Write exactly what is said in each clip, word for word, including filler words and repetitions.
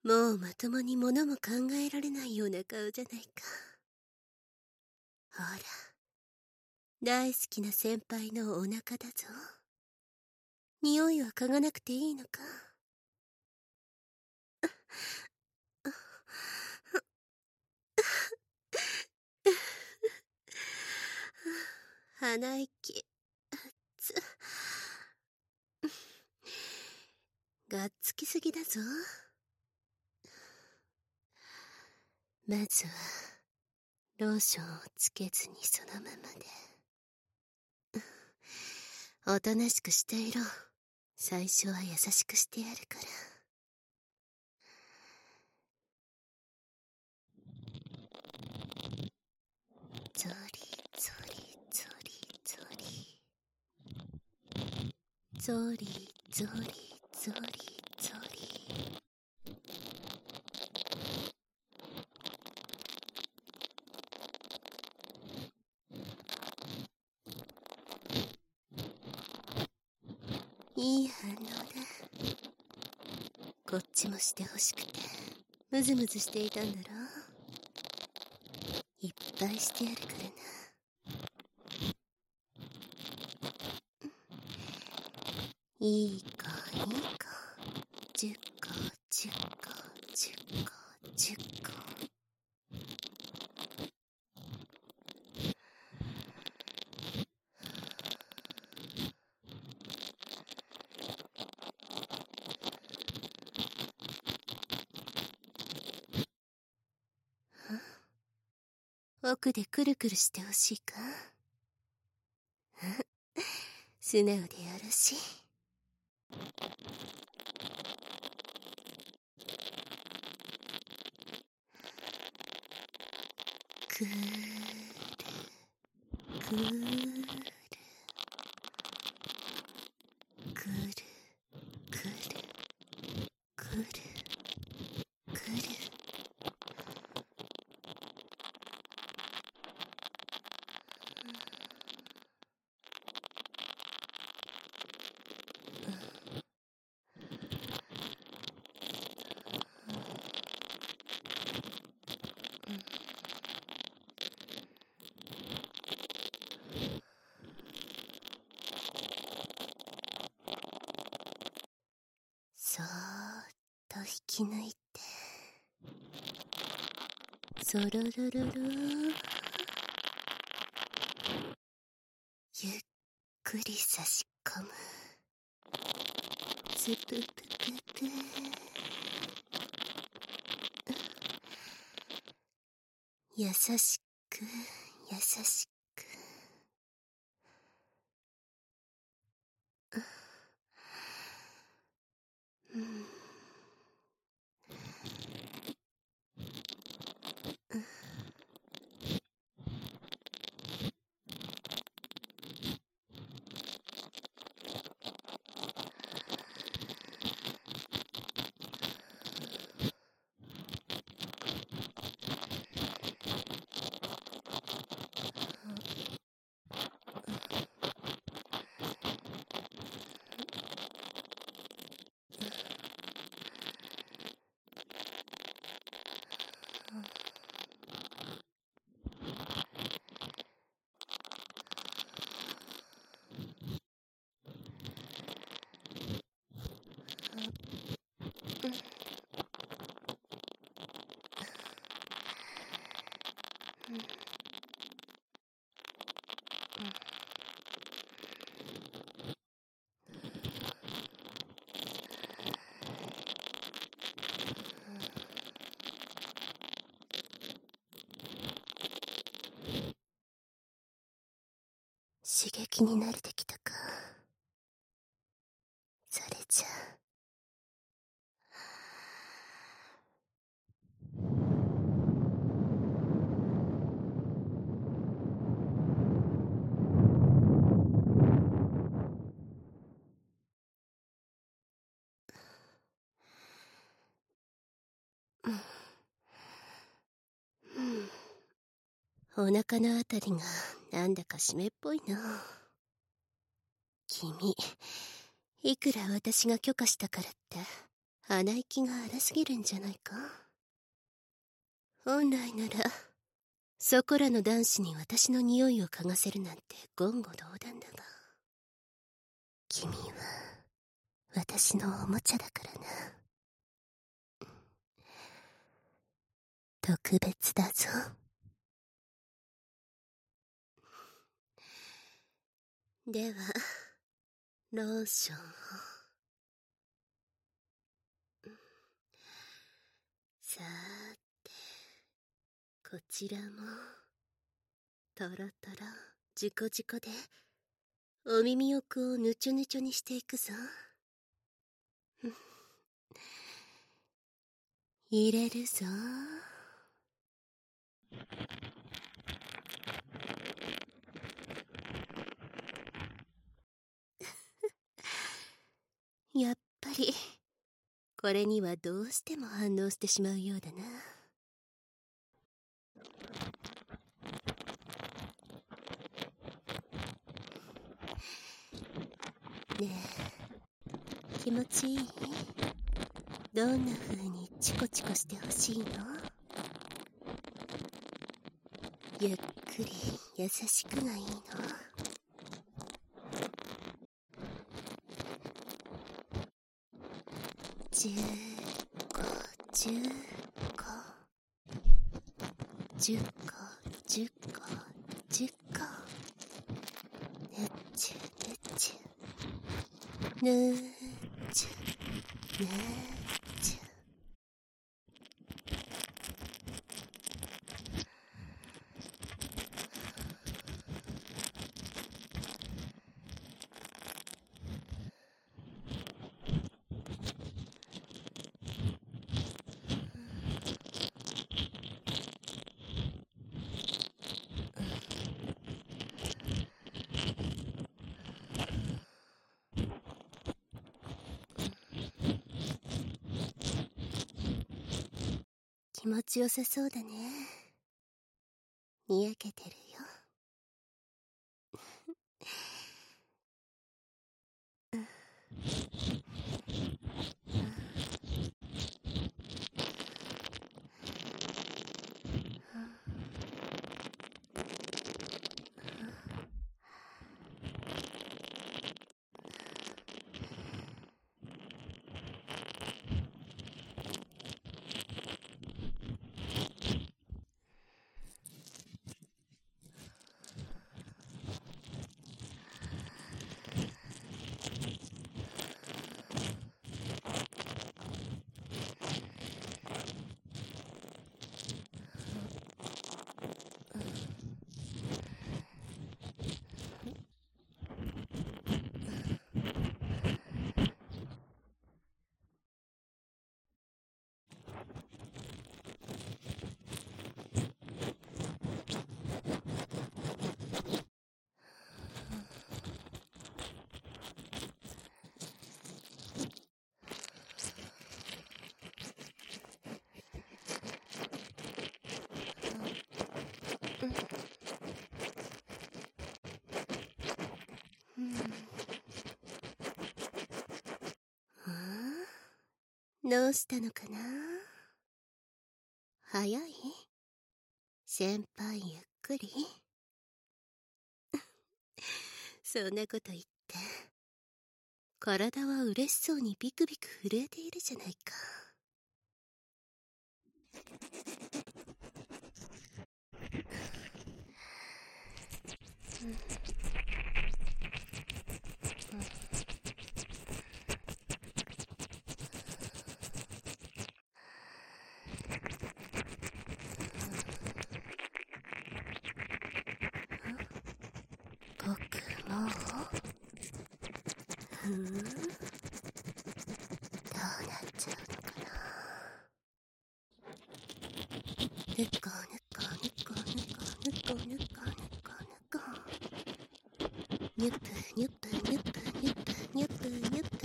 もうまともに物も考えられないような顔じゃないか。ほら、大好きな先輩のお腹だぞ。匂いは嗅がなくていいのか。鼻息、あつ。がっつきすぎだぞ。まずは、ローションをつけずにそのままで。おとなしくしていろ。最初は優しくしてやるから。ゾリゾリゾリゾリ。ゾリゾリゾリゾリ。いい反応だ。こっちもしてほしくてムズムズしていたんだろ。いっぱいしてやるからな。いいかいいか。じゅっこじゅっこじゅっこじゅっこ。奥でくるくるしてほしいか。素直でよろしい。くーるくーるくるくるくるくる。そーっと引き抜いて、そろろろろ。ゆっくり差し込む。スププププ。優しく優しく。うん。刺激に慣れてきたか。それじゃあ。お腹のあたりがなんだか湿っぽいな。君、いくら私が許可したからって鼻息が荒すぎるんじゃないか。本来ならそこらの男子に私の匂いを嗅がせるなんて言語道断だが、君は私のおもちゃだからな。特別だぞ。ではローションを。さーて、こちらもトロトロジコジコでお耳奥をぬちょぬちょにしていくぞ。入れるぞ。やっぱりこれにはどうしても反応してしまうようだな。ねえ、気持ちいい？どんな風にチコチコしてほしいの？ゆっくり優しくがいいの？じゅうこじゅうこじゅっこじゅっこじゅっこ、ねっちゅねっちゅぬっちゅねっちゅ。気持ちよさそうだね。にやけてるよ。どうしたのかな？早い？先輩ゆっくり。そんなこと言って体は嬉しそうにビクビク震えているじゃないか。僕もふん、どうなっちゃうのかな。ぬこぬこぬこぬこぬこぬこぬこぬこ、にゅぷにゅぷにゅぷにゅぷにゅぷにゅぷにゅぷにゅぷ、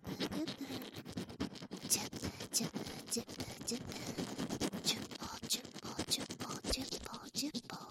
ジュプジュプジュプジュプ、ジュポジュポジュポジュポジュポ。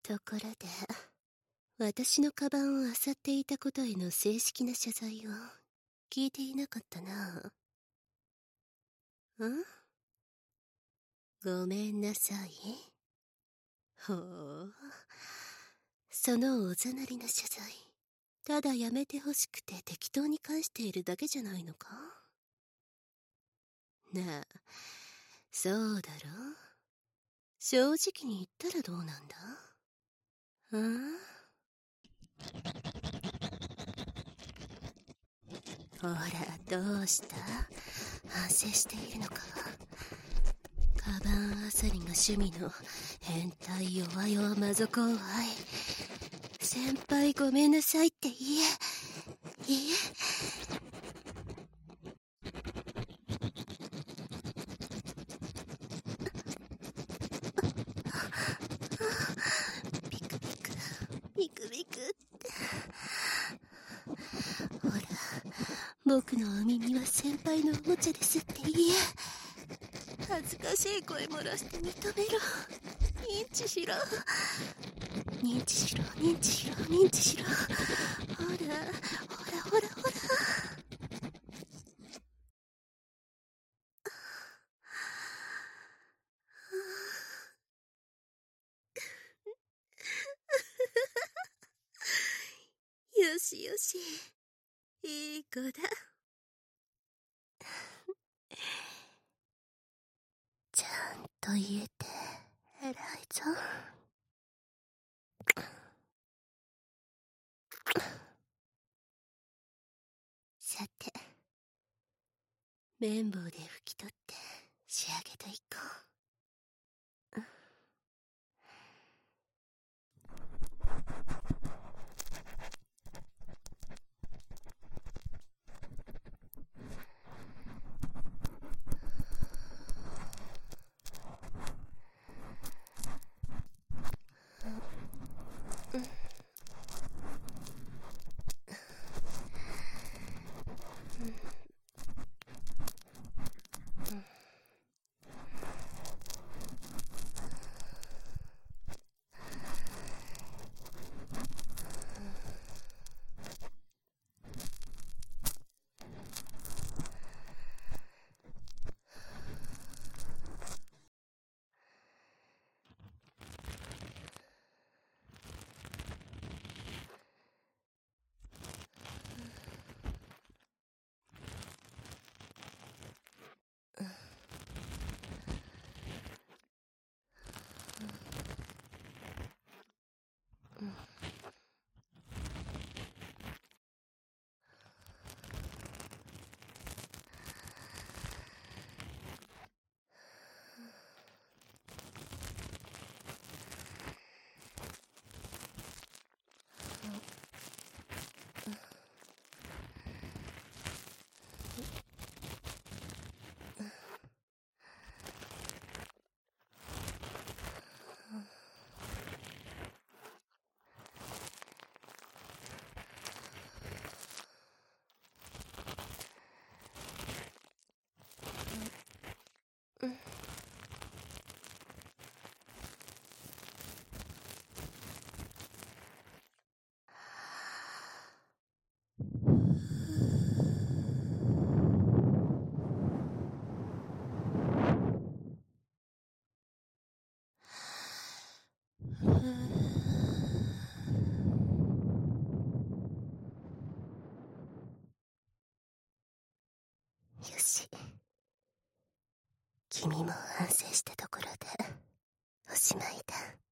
ところで、私のカバンを漁っていたことへの正式な謝罪を聞いていなかったな。ん？ごめんなさい。ほう。そのおざなりな謝罪、ただやめてほしくて適当に返しているだけじゃないのか？なあ、そうだろ？正直に言ったらどうなんだ？ん？ほら、どうした？反省しているのか？カバンあさりが趣味の変態弱々魔族を愛。先輩ごめんなさいって言え。言え。ビクビク、ビクビクって。ほら、僕のお耳は先輩のおもちゃですって言え。恥ずかしい声漏らして認めろ。認知しろ。認知しろ、認知しろ、認知しろ。ほら、ほらほらほら。よしよし、いい子だ。ちゃんと言えて偉いぞ。さて、綿棒で拭き取って仕上げていこう。よし、君も反省したところでおしまいだ。